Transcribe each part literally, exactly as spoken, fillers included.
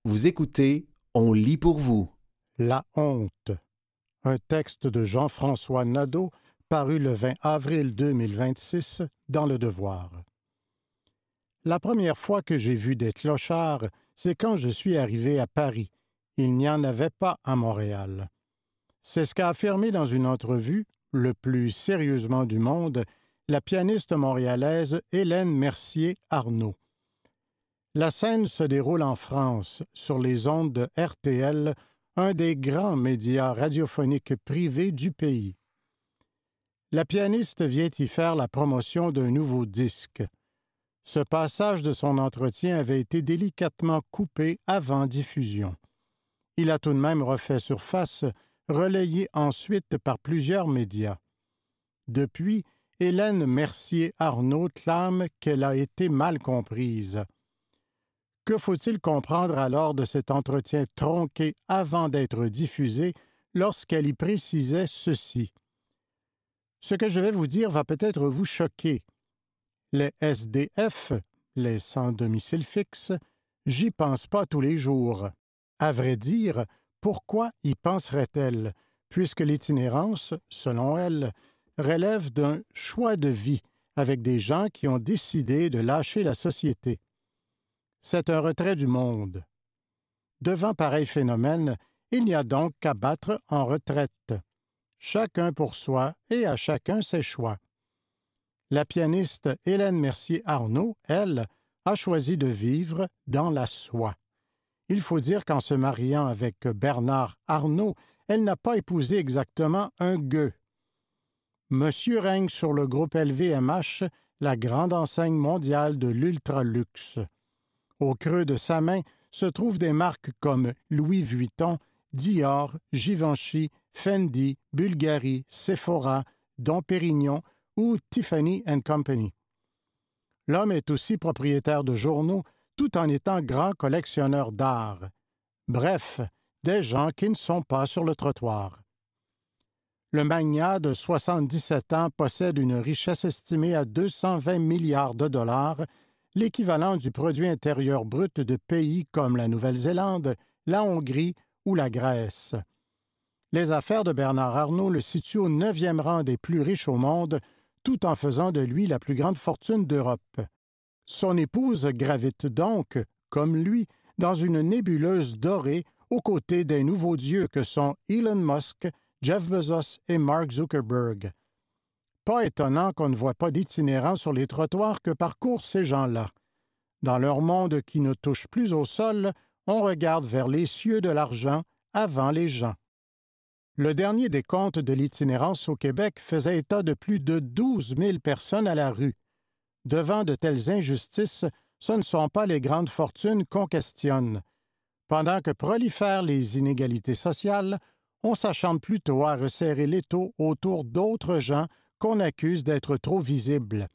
Vous écoutez, on lit pour vous. La honte. Un texte de Jean-François Nadeau, paru le vingt avril deux mille vingt-six dans Le Devoir. La première fois que j'ai vu des clochards, c'est quand je suis arrivé à Paris. Il n'y en avait pas à Montréal. C'est ce qu'a affirmé dans une entrevue, le plus sérieusement du monde, la pianiste montréalaise Hélène Mercier-Arnaud. La scène se déroule en France, sur les ondes de R T L, un des grands médias radiophoniques privés du pays. La pianiste vient y faire la promotion d'un nouveau disque. Ce passage de son entretien avait été délicatement coupé avant diffusion. Il a tout de même refait surface, relayé ensuite par plusieurs médias. Depuis, Hélène Mercier-Arnaud clame qu'elle a été mal comprise. Que faut-il comprendre alors de cet entretien tronqué avant d'être diffusé lorsqu'elle y précisait ceci? Ce que je vais vous dire va peut-être vous choquer. Les S D F, les sans domicile fixe, j'y pense pas tous les jours. À vrai dire, pourquoi y penserait-elle, puisque l'itinérance, selon elle, relève d'un choix de vie avec des gens qui ont décidé de lâcher la société. C'est un retrait du monde. Devant pareil phénomène, il n'y a donc qu'à battre en retraite. Chacun pour soi et à chacun ses choix. La pianiste Hélène Mercier-Arnaud, elle, a choisi de vivre dans la soie. Il faut dire qu'en se mariant avec Bernard Arnault, elle n'a pas épousé exactement un gueux. Monsieur règne sur le groupe L V M H, la grande enseigne mondiale de l'ultra-luxe. Au creux de sa main se trouvent des marques comme Louis Vuitton, Dior, Givenchy, Fendi, Bulgari, Sephora, Dom Pérignon ou Tiffany and Company. L'homme est aussi propriétaire de journaux tout en étant grand collectionneur d'art. Bref, des gens qui ne sont pas sur le trottoir. Le magnat de soixante-dix-sept ans possède une richesse estimée à deux cent vingt milliards de dollars, l'équivalent du produit intérieur brut de pays comme la Nouvelle-Zélande, la Hongrie ou la Grèce. Les affaires de Bernard Arnault le situent au neuvième rang des plus riches au monde, tout en faisant de lui la plus grande fortune d'Europe. Son épouse gravite donc, comme lui, dans une nébuleuse dorée aux côtés des nouveaux dieux que sont Elon Musk, Jeff Bezos et Mark Zuckerberg. Pas étonnant qu'on ne voit pas d'itinérants sur les trottoirs que parcourent ces gens-là. Dans leur monde qui ne touche plus au sol, on regarde vers les cieux de l'argent avant les gens. Le dernier décompte de l'itinérance au Québec faisait état de plus de douze mille personnes à la rue. Devant de telles injustices, ce ne sont pas les grandes fortunes qu'on questionne. Pendant que prolifèrent les inégalités sociales, on s'acharne plutôt à resserrer l'étau autour d'autres gens qu'on accuse d'être trop visibles.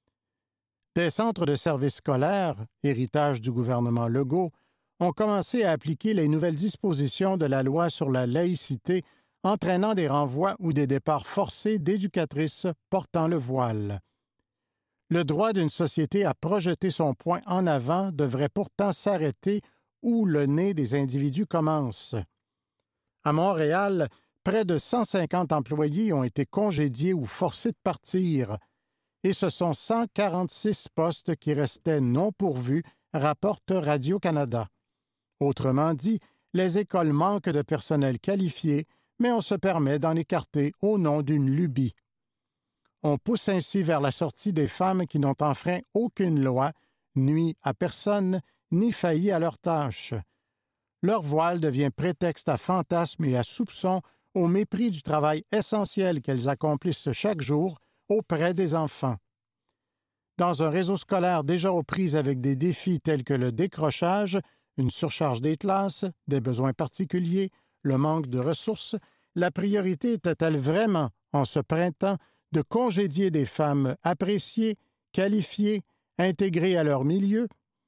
Des centres de services scolaires, héritage du gouvernement Legault, ont commencé à appliquer les nouvelles dispositions de la loi sur la laïcité, entraînant des renvois ou des départs forcés d'éducatrices portant le voile. Le droit d'une société à projeter son poing en avant devrait pourtant s'arrêter où le nez des individus commence. À Montréal, près de cent cinquante employés ont été congédiés ou forcés de partir, et ce sont cent quarante-six postes qui restaient non pourvus, rapporte Radio-Canada. Autrement dit, les écoles manquent de personnel qualifié, mais on se permet d'en écarter au nom d'une lubie. On pousse ainsi vers la sortie des femmes qui n'ont enfreint aucune loi, nuit à personne, ni failli à leurs tâches. Leur voile devient prétexte à fantasmes et à soupçons au mépris du travail essentiel qu'elles accomplissent chaque jour auprès des enfants. Dans un réseau scolaire déjà aux prises avec des défis tels que le décrochage, une surcharge des classes, des besoins particuliers, le manque de ressources, la priorité était-elle vraiment, en ce printemps, de congédier des femmes appréciées, qualifiées, intégrées à leur milieu?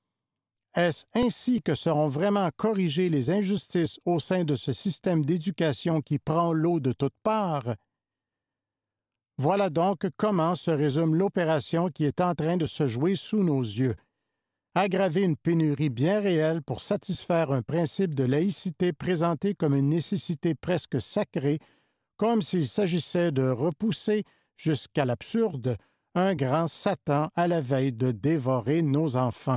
Est-ce ainsi que seront vraiment corrigées les injustices au sein de ce système d'éducation qui prend l'eau de toutes parts? Voilà donc comment se résume l'opération qui est en train de se jouer sous nos yeux. aggraver une pénurie bien réelle pour satisfaire un principe de laïcité présenté comme une nécessité presque sacrée, comme s'il s'agissait de repousser jusqu'à l'absurde un grand Satan à la veille de dévorer nos enfants.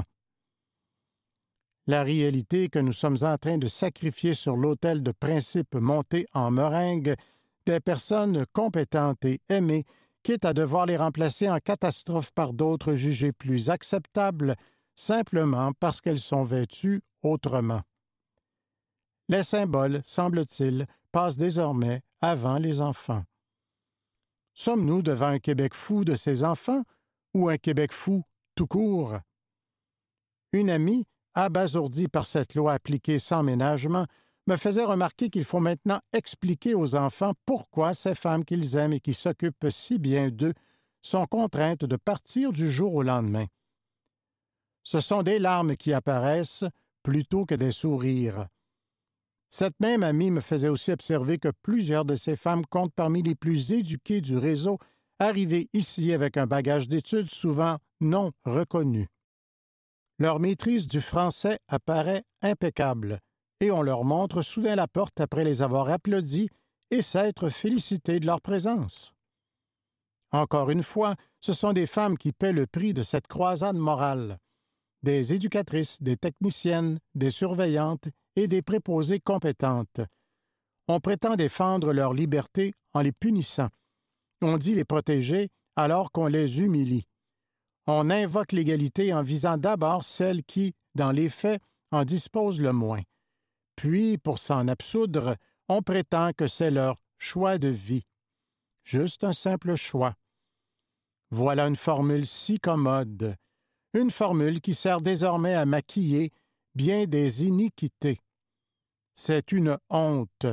La réalité est que nous sommes en train de sacrifier sur l'autel de principes montés en meringue des personnes compétentes et aimées, quitte à devoir les remplacer en catastrophes par d'autres jugées plus acceptables, simplement parce qu'elles sont vêtues autrement. Les symboles, semble-t-il, passent désormais avant les enfants. Sommes-nous devant un Québec fou de ses enfants ou un Québec fou tout court? Une amie, abasourdie par cette loi appliquée sans ménagement, me faisait remarquer qu'il faut maintenant expliquer aux enfants pourquoi ces femmes qu'ils aiment et qui s'occupent si bien d'eux sont contraintes de partir du jour au lendemain. Ce sont des larmes qui apparaissent plutôt que des sourires. Cette même amie me faisait aussi observer que plusieurs de ces femmes comptent parmi les plus éduquées du réseau, arrivées ici avec un bagage d'études souvent non reconnu. Leur maîtrise du français apparaît impeccable, et on leur montre soudain la porte après les avoir applaudis et s'être félicités de leur présence. Encore une fois, ce sont des femmes qui paient le prix de cette croisade morale. Des éducatrices, des techniciennes, des surveillantes et des préposées compétentes. On prétend défendre leur liberté en les punissant. On dit les protéger alors qu'on les humilie. On invoque l'égalité en visant d'abord celles qui, dans les faits, en disposent le moins. Puis, pour s'en absoudre, on prétend que c'est leur choix de vie. Juste un simple choix. Voilà une formule si commode, une formule qui sert désormais à maquiller bien des iniquités. C'est une honte.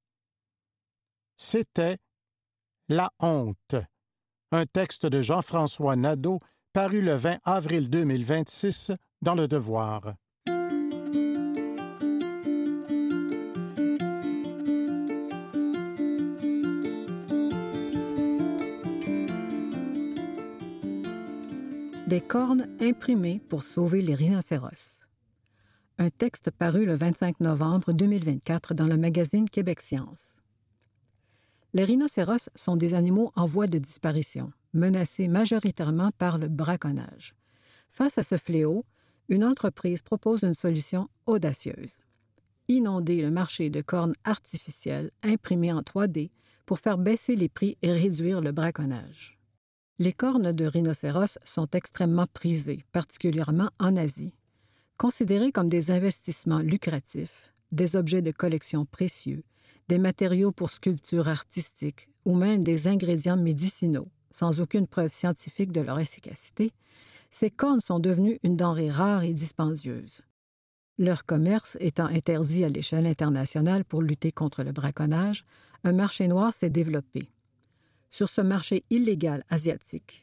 C'était La honte, un texte de Jean-François Nadeau paru le vingt avril deux mille vingt-six dans Le Devoir. Des cornes imprimées pour sauver les rhinocéros. Un texte paru le vingt-cinq novembre deux mille vingt-quatre dans le magazine Québec Science. Les rhinocéros sont des animaux en voie de disparition, menacés majoritairement par le braconnage. Face à ce fléau, une entreprise propose une solution audacieuse. Inonder le marché de cornes artificielles imprimées en trois D pour faire baisser les prix et réduire le braconnage. Les cornes de rhinocéros sont extrêmement prisées, particulièrement en Asie. Considérées comme des investissements lucratifs, des objets de collection précieux, des matériaux pour sculptures artistiques ou même des ingrédients médicinaux, sans aucune preuve scientifique de leur efficacité, ces cornes sont devenues une denrée rare et dispendieuse. Leur commerce étant interdit à l'échelle internationale pour lutter contre le braconnage, un marché noir s'est développé. Sur ce marché illégal asiatique,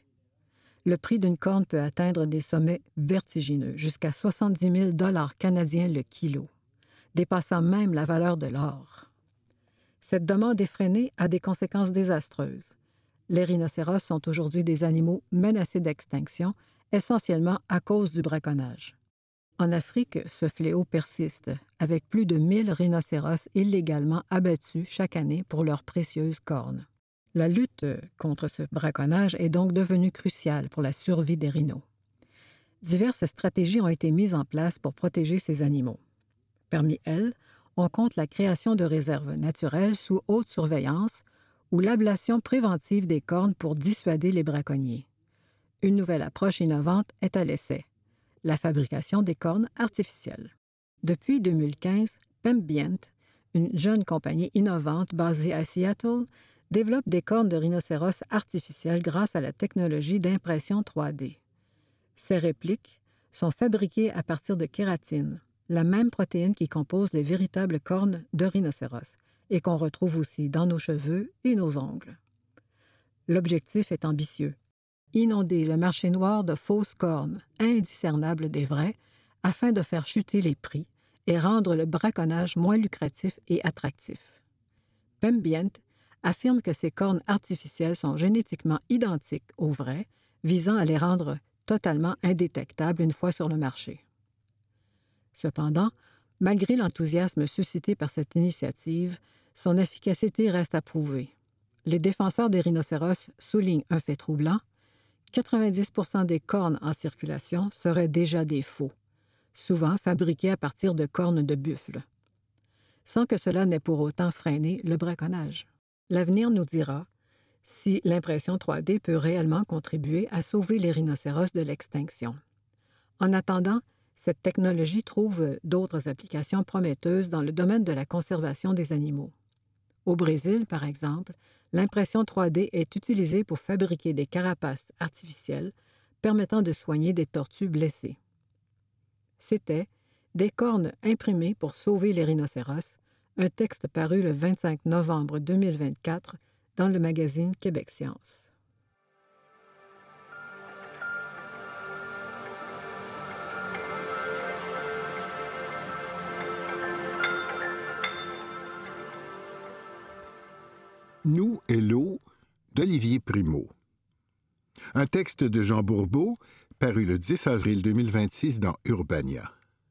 le prix d'une corne peut atteindre des sommets vertigineux, jusqu'à soixante-dix mille dollars canadiens le kilo, dépassant même la valeur de l'or. Cette demande effrénée a des conséquences désastreuses. Les rhinocéros sont aujourd'hui des animaux menacés d'extinction, essentiellement à cause du braconnage. En Afrique, ce fléau persiste, avec plus de mille rhinocéros illégalement abattus chaque année pour leurs précieuses cornes. La lutte contre ce braconnage est donc devenue cruciale pour la survie des rhinos. Diverses stratégies ont été mises en place pour protéger ces animaux. Parmi elles, on compte la création de réserves naturelles sous haute surveillance ou l'ablation préventive des cornes pour dissuader les braconniers. Une nouvelle approche innovante est à l'essai, la fabrication des cornes artificielles. Depuis deux mille quinze, Pembient, une jeune compagnie innovante basée à Seattle, développe des cornes de rhinocéros artificielles grâce à la technologie d'impression trois D. Ces répliques sont fabriquées à partir de kératine, la même protéine qui compose les véritables cornes de rhinocéros et qu'on retrouve aussi dans nos cheveux et nos ongles. L'objectif est ambitieux. Inonder le marché noir de fausses cornes, indiscernables des vraies, afin de faire chuter les prix et rendre le braconnage moins lucratif et attractif. Pembient affirme que ces cornes artificielles sont génétiquement identiques aux vraies, visant à les rendre totalement indétectable une fois sur le marché. Cependant, malgré l'enthousiasme suscité par cette initiative, son efficacité reste à prouver. Les défenseurs des rhinocéros soulignent un fait troublant: quatre-vingt-dix pour cent des cornes en circulation seraient déjà des faux, souvent fabriqués à partir de cornes de buffle, sans que cela n'ait pour autant freiné le braconnage. L'avenir nous dira si l'impression trois D peut réellement contribuer à sauver les rhinocéros de l'extinction. En attendant, cette technologie trouve d'autres applications prometteuses dans le domaine de la conservation des animaux. Au Brésil, par exemple, l'impression trois D est utilisée pour fabriquer des carapaces artificielles permettant de soigner des tortues blessées. C'était « Des cornes imprimées pour sauver les rhinocéros », un texte paru le vingt-cinq novembre deux mille vingt-quatre dans le magazine Québec Science. Nous et l'eau d'Olivier Primo. Un texte de Jean Bourbeau, paru le dix avril deux mille vingt-six dans Urbania.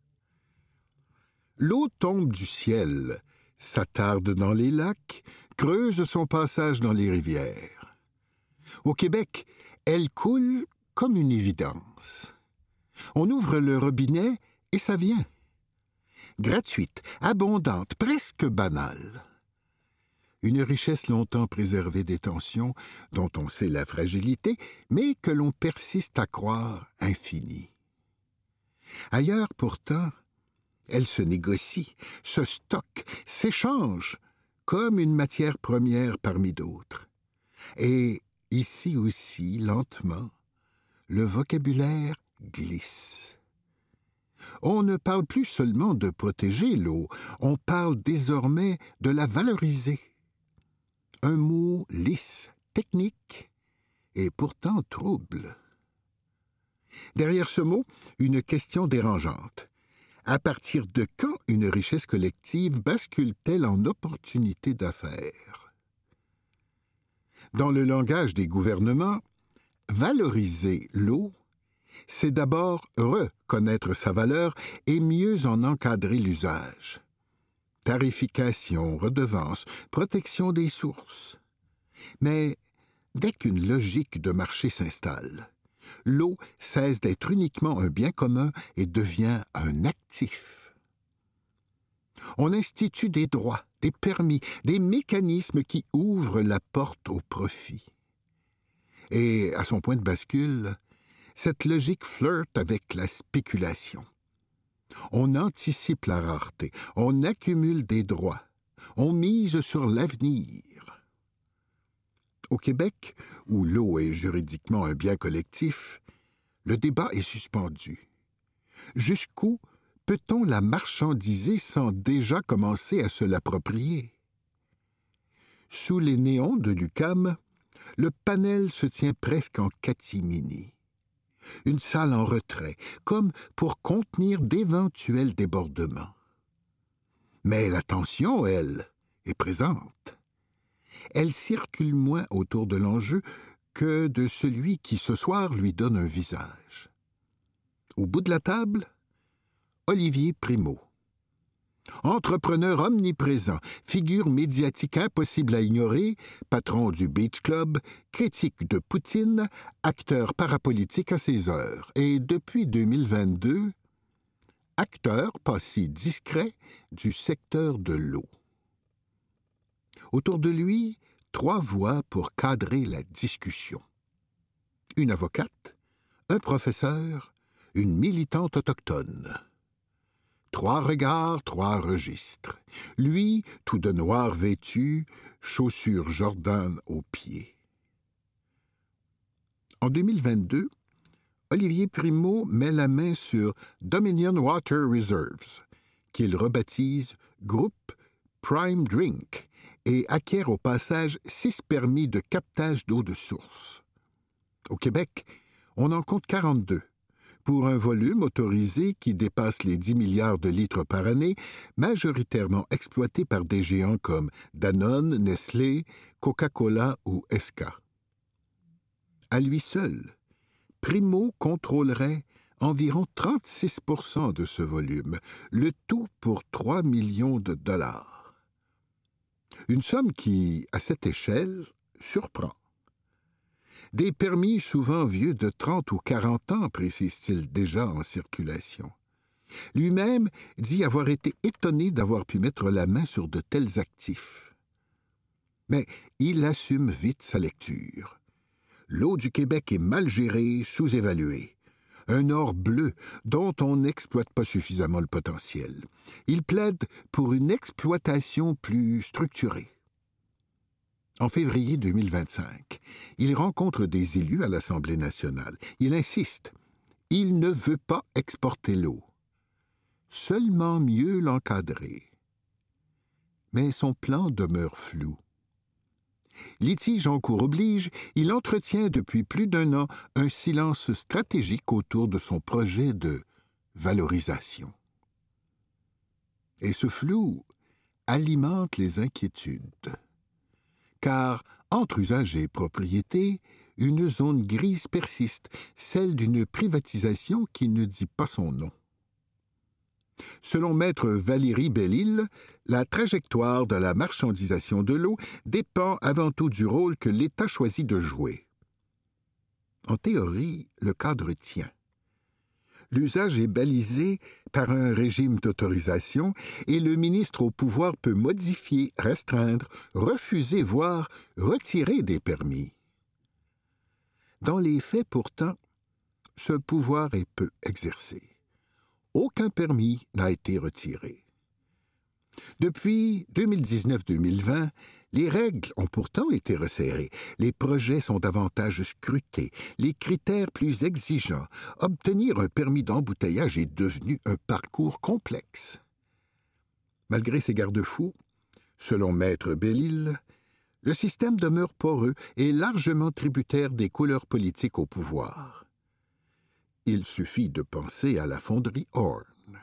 L'eau tombe du ciel, s'attarde dans les lacs, creuse son passage dans les rivières. Au Québec, elle coule comme une évidence. On ouvre le robinet et ça vient. Gratuite, abondante, presque banale. Une richesse longtemps préservée des tensions, dont on sait la fragilité, mais que l'on persiste à croire infinie. Ailleurs, pourtant, elle se négocie, se stocke, s'échange, comme une matière première parmi d'autres. Et ici aussi, lentement, le vocabulaire glisse. On ne parle plus seulement de protéger l'eau, on parle désormais de la valoriser. Un mot lisse, technique, et pourtant trouble. Derrière ce mot, une question dérangeante. À partir de quand une richesse collective bascule-t-elle en opportunité d'affaires? Dans le langage des gouvernements, valoriser l'eau, c'est d'abord reconnaître sa valeur et mieux en encadrer l'usage. Tarification, redevance, protection des sources. Mais dès qu'une logique de marché s'installe, l'eau cesse d'être uniquement un bien commun et devient un actif. On institue des droits, des permis, des mécanismes qui ouvrent la porte au profit. Et, à son point de bascule, cette logique flirte avec la spéculation. On anticipe la rareté, on accumule des droits, on mise sur l'avenir. Au Québec, où l'eau est juridiquement un bien collectif, le débat est suspendu. Jusqu'où peut-on la marchandiser sans déjà commencer à se l'approprier? Sous les néons de l'U Q A M, le panel se tient presque en catimini. Une salle en retrait, comme pour contenir d'éventuels débordements. Mais la tension, elle, est présente. Elle circule moins autour de l'enjeu que de celui qui, ce soir, lui donne un visage. Au bout de la table, Olivier Primo. Entrepreneur omniprésent, figure médiatique impossible à ignorer, patron du Beach Club, critique de Poutine, acteur parapolitique à ses heures, et depuis deux mille vingt-deux, acteur pas si discret du secteur de l'eau. Autour de lui, trois voix pour cadrer la discussion. Une avocate, un professeur, une militante autochtone. Trois regards, trois registres. Lui, tout de noir vêtu, chaussures Jordan aux pieds. En deux mille vingt-deux, Olivier Primo met la main sur Dominion Water Reserves, qu'il rebaptise Groupe Prime Drink, et acquiert au passage six permis de captage d'eau de source. Au Québec, on en compte quarante-deux, pour un volume autorisé qui dépasse les dix milliards de litres par année, majoritairement exploité par des géants comme Danone, Nestlé, Coca-Cola ou Esca. À lui seul, Primo contrôlerait environ trente-six pour cent de ce volume, le tout pour trois millions de dollars. Une somme qui, à cette échelle, surprend. Des permis souvent vieux de trente ou quarante ans, précise-t-il, déjà en circulation. Lui-même dit avoir été étonné d'avoir pu mettre la main sur de tels actifs. Mais il assume vite sa lecture. L'eau du Québec est mal gérée, sous-évaluée. Un or bleu dont on n'exploite pas suffisamment le potentiel. Il plaide pour une exploitation plus structurée. En février deux mille vingt-cinq, il rencontre des élus à l'Assemblée nationale. Il insiste. Il ne veut pas exporter l'eau. Seulement mieux l'encadrer. Mais son plan demeure flou. Litige en cours oblige, il entretient depuis plus d'un an un silence stratégique autour de son projet de valorisation. Et ce flou alimente les inquiétudes. Car, entre usage et propriété, une zone grise persiste, celle d'une privatisation qui ne dit pas son nom. Selon maître Valérie Belle-Île, la trajectoire de la marchandisation de l'eau dépend avant tout du rôle que l'État choisit de jouer. En théorie, le cadre tient. L'usage est balisé par un régime d'autorisation et le ministre au pouvoir peut modifier, restreindre, refuser, voire retirer des permis. Dans les faits, pourtant, ce pouvoir est peu exercé. Aucun permis n'a été retiré. Depuis deux mille dix-neuf deux mille vingt, les règles ont pourtant été resserrées, les projets sont davantage scrutés, les critères plus exigeants. Obtenir un permis d'embouteillage est devenu un parcours complexe. Malgré ces garde-fous, selon maître Belle-Île, le système demeure poreux et largement tributaire des couleurs politiques au pouvoir. Il suffit de penser à la fonderie Horn.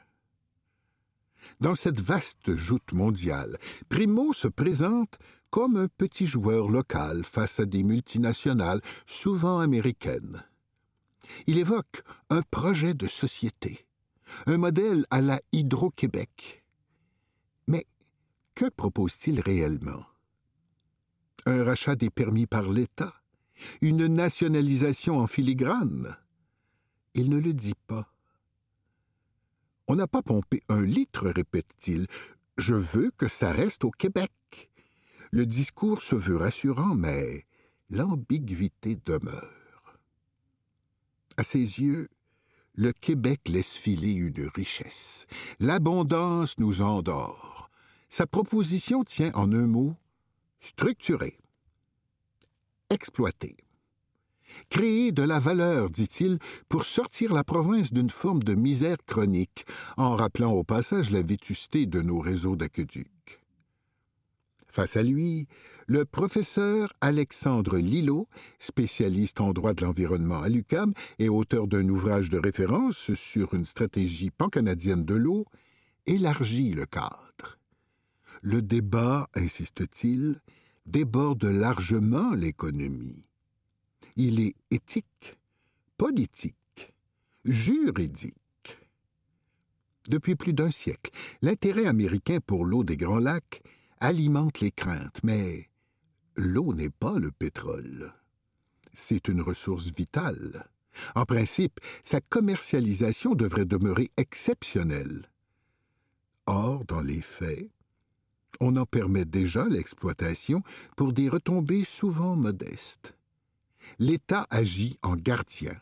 Dans cette vaste joute mondiale, Primo se présente comme un petit joueur local face à des multinationales, souvent américaines. Il évoque un projet de société, un modèle à la Hydro-Québec. Mais que propose-t-il réellement? Un rachat des permis par l'État? Une nationalisation en filigrane? Il ne le dit pas. On n'a pas pompé un litre, répète-t-il. Je veux que ça reste au Québec. Le discours se veut rassurant, mais l'ambiguïté demeure. À ses yeux, le Québec laisse filer une richesse. L'abondance nous endort. Sa proposition tient en un mot, structurer, exploiter. Créer de la valeur, dit-il, pour sortir la province d'une forme de misère chronique, en rappelant au passage la vétusté de nos réseaux d'aqueducs. Face à lui, le professeur Alexandre Lilot, spécialiste en droit de l'environnement à l'U Q A M et auteur d'un ouvrage de référence sur une stratégie pan-canadienne de l'eau, élargit le cadre. Le débat, insiste-t-il, déborde largement l'économie. Il est éthique, politique, juridique. Depuis plus d'un siècle, l'intérêt américain pour l'eau des Grands Lacs alimente les craintes, mais l'eau n'est pas le pétrole. C'est une ressource vitale. En principe, sa commercialisation devrait demeurer exceptionnelle. Or, dans les faits, on en permet déjà l'exploitation pour des retombées souvent modestes. L'État agit en gardien.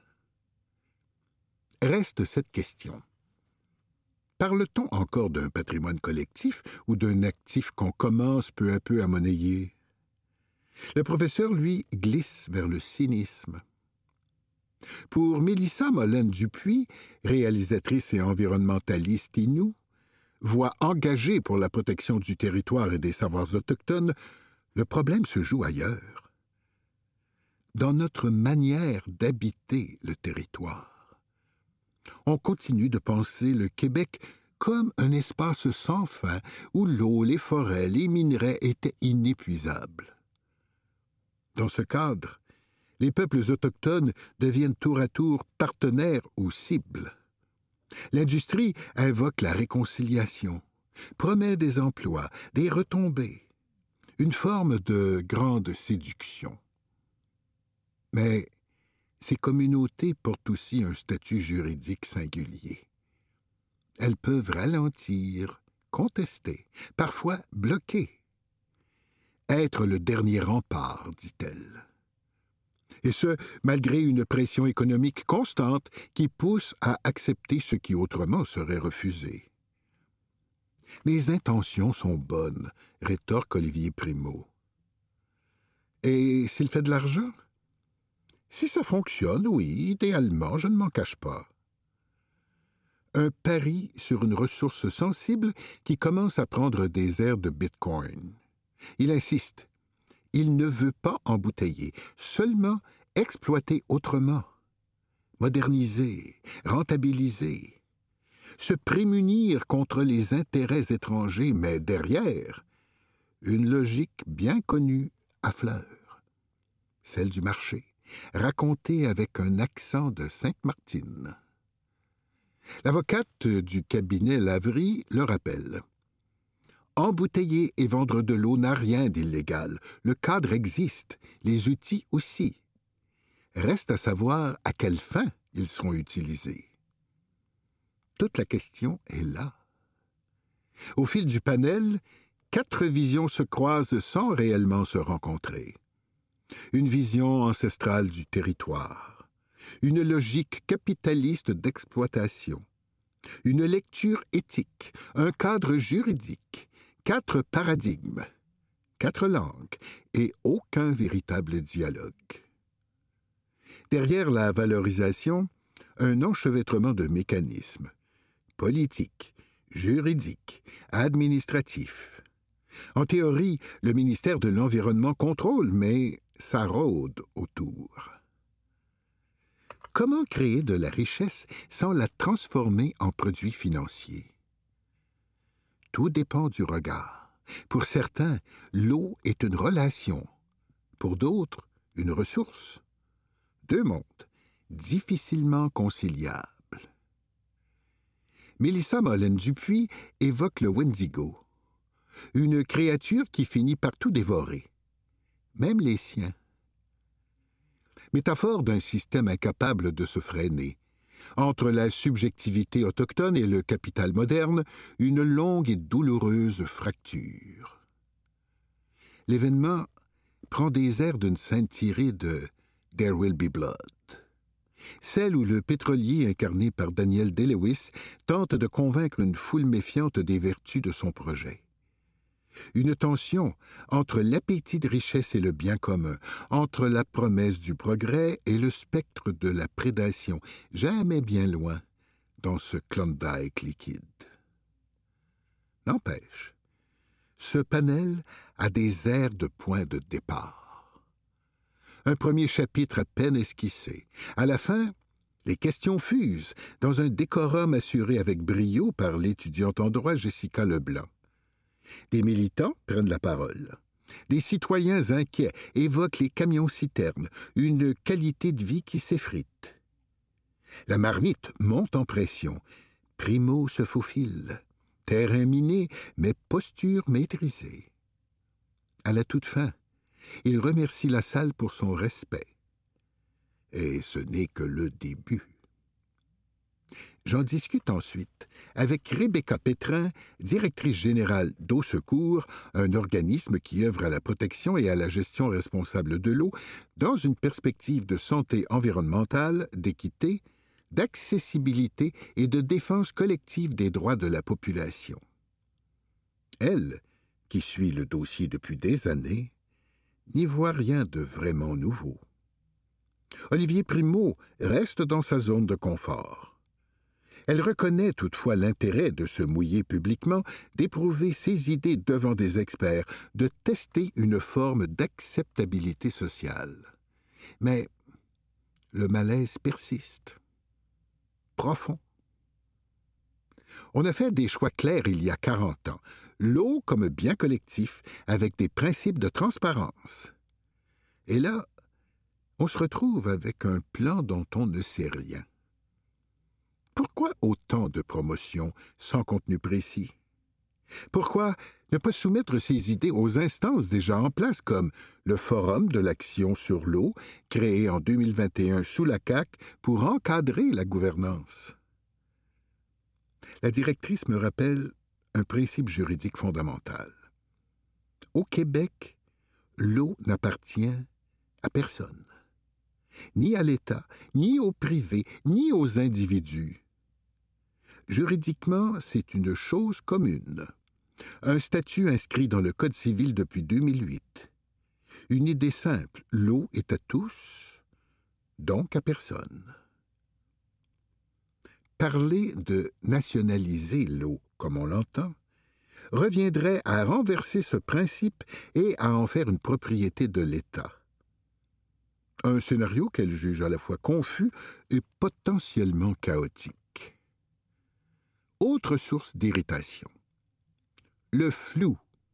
Reste cette question. Parle-t-on encore d'un patrimoine collectif ou d'un actif qu'on commence peu à peu à monnayer? Le professeur, lui, glisse vers le cynisme. Pour Mélissa Molène-Dupuis, réalisatrice et environnementaliste inoue, voix engagée pour la protection du territoire et des savoirs autochtones, le problème se joue ailleurs. Dans notre manière d'habiter le territoire. On continue de penser le Québec comme un espace sans fin où l'eau, les forêts, les minerais étaient inépuisables. Dans ce cadre, Les peuples autochtones deviennent tour à tour partenaires ou cibles. L'industrie invoque la réconciliation, promet des emplois, des retombées, une forme de grande séduction. Mais ces communautés portent aussi un statut juridique singulier. Elles peuvent ralentir, contester, parfois bloquer. Être le dernier rempart, dit-elle. Et ce, malgré une pression économique constante qui pousse à accepter ce qui autrement serait refusé. Les intentions sont bonnes, rétorque Olivier Primo. Et s'il fait de l'argent? Si ça fonctionne, oui, idéalement, je ne m'en cache pas. Un pari sur une ressource sensible qui commence à prendre des airs de Bitcoin. Il insiste. Il ne veut pas embouteiller, seulement exploiter autrement, moderniser, rentabiliser, se prémunir contre les intérêts étrangers, mais derrière, une logique bien connue à fleur, celle du marché, racontée avec un accent de Sainte-Martine. L'avocate du cabinet Laverie le rappelle. Embouteiller et vendre de l'eau n'a rien d'illégal. Le cadre existe, les outils aussi. Reste à savoir à quelle fin ils seront utilisés. Toute la question est là. Au fil du panel, quatre visions se croisent sans réellement se rencontrer. Une vision ancestrale du territoire, une logique capitaliste d'exploitation, une lecture éthique, un cadre juridique, quatre paradigmes, quatre langues et aucun véritable dialogue. Derrière la valorisation, un enchevêtrement de mécanismes, politiques, juridiques, administratifs. En théorie, le ministère de l'Environnement contrôle, mais ça rôde autour. Comment créer de la richesse sans la transformer en produit financier? Tout dépend du regard. Pour certains, l'eau est une relation. Pour d'autres, une ressource. Deux mondes, difficilement conciliables. Mélissa Mollen-Dupuis évoque le Wendigo, une créature qui finit par tout dévorer, même les siens. Métaphore d'un système incapable de se freiner. Entre la subjectivité autochtone et le capital moderne, une longue et douloureuse fracture. L'événement prend des airs d'une scène tirée de « There Will Be Blood », celle où le pétrolier incarné par Daniel Day-Lewis tente de convaincre une foule méfiante des vertus de son projet. Une tension entre l'appétit de richesse et le bien commun, entre la promesse du progrès et le spectre de la prédation, jamais bien loin dans ce Klondike liquide. N'empêche, ce panel a des airs de point de départ. Un premier chapitre à peine esquissé. À la fin, les questions fusent, dans un décorum assuré avec brio par l'étudiante en droit Jessica Leblanc. Des militants prennent la parole. Des citoyens inquiets évoquent les camions-citernes, une qualité de vie qui s'effrite. La marmite monte en pression. Primo se faufile. Terrain miné, mais posture maîtrisée. À la toute fin, il remercie la salle pour son respect. Et ce n'est que le début. J'en discute ensuite avec Rebecca Pétrin, directrice générale d'Eau Secours, un organisme qui œuvre à la protection et à la gestion responsable de l'eau dans une perspective de santé environnementale, d'équité, d'accessibilité et de défense collective des droits de la population. Elle, qui suit le dossier depuis des années, n'y voit rien de vraiment nouveau. Olivier Primo reste dans sa zone de confort. Elle reconnaît toutefois l'intérêt de se mouiller publiquement, d'éprouver ses idées devant des experts, de tester une forme d'acceptabilité sociale. Mais le malaise persiste. Profond. On a fait des choix clairs il y a quarante ans. L'eau comme bien collectif, avec des principes de transparence. Et là, on se retrouve avec un plan dont on ne sait rien. Pourquoi autant de promotions sans contenu précis? Pourquoi ne pas soumettre ces idées aux instances déjà en place, comme le Forum de l'action sur l'eau, créé en deux mille vingt et un sous la C A Q pour encadrer la gouvernance? La directrice me rappelle un principe juridique fondamental. Au Québec, l'eau n'appartient à personne, ni à l'État, ni au privé, ni aux individus. Juridiquement, c'est une chose commune. Un statut inscrit dans le Code civil depuis deux mille huit. Une idée simple, l'eau est à tous, donc à personne. Parler de nationaliser l'eau, comme on l'entend, reviendrait à renverser ce principe et à en faire une propriété de l'État. Un scénario qu'elle juge à la fois confus et potentiellement chaotique. Autre source d'irritation. Le flou.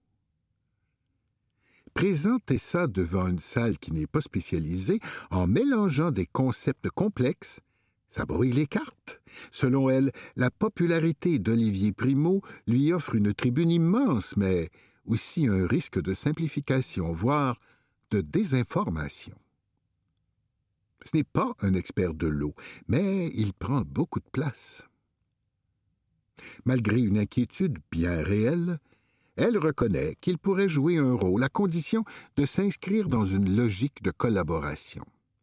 Présenter ça devant une salle qui n'est pas spécialisée, en mélangeant des concepts complexes, ça brouille les cartes. Selon elle, la popularité d'Olivier Primo lui offre une tribune immense, mais aussi un risque de simplification, voire de désinformation. Ce n'est pas un expert de l'eau, mais il prend beaucoup de place. Malgré une inquiétude bien réelle, elle reconnaît qu'il pourrait jouer un rôle à condition de s'inscrire dans une logique de collaboration.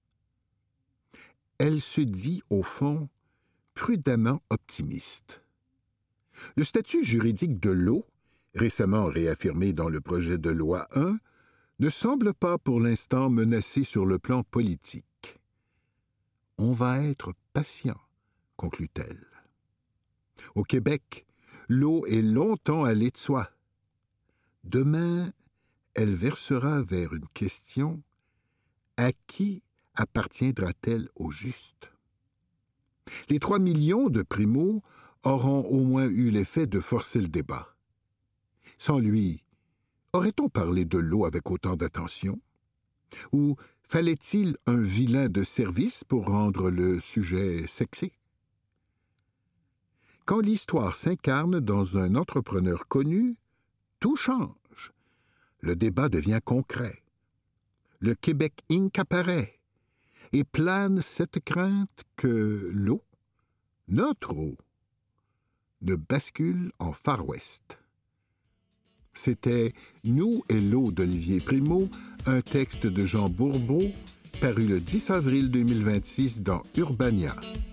Elle se dit, au fond, prudemment optimiste. Le statut juridique de l'eau, récemment réaffirmé dans le projet de loi un, ne semble pas pour l'instant menacé sur le plan politique. On va être patient, conclut-elle. Au Québec, l'eau est longtemps allée de soi. Demain, elle versera vers une question: à qui appartiendra-t-elle au juste? Les trois millions de Primo auront au moins eu l'effet de forcer le débat. Sans lui, aurait-on parlé de l'eau avec autant d'attention? Ou fallait-il un vilain de service pour rendre le sujet sexy? Quand l'histoire s'incarne dans un entrepreneur connu, tout change. Le débat devient concret. Le Québec Incorporé apparaît et plane cette crainte que l'eau, notre eau, ne bascule en Far West. C'était « Nous et l'eau » d'Olivier Primo, un texte de Jean Bourbeau, paru le dix avril deux mille vingt-six dans Urbania.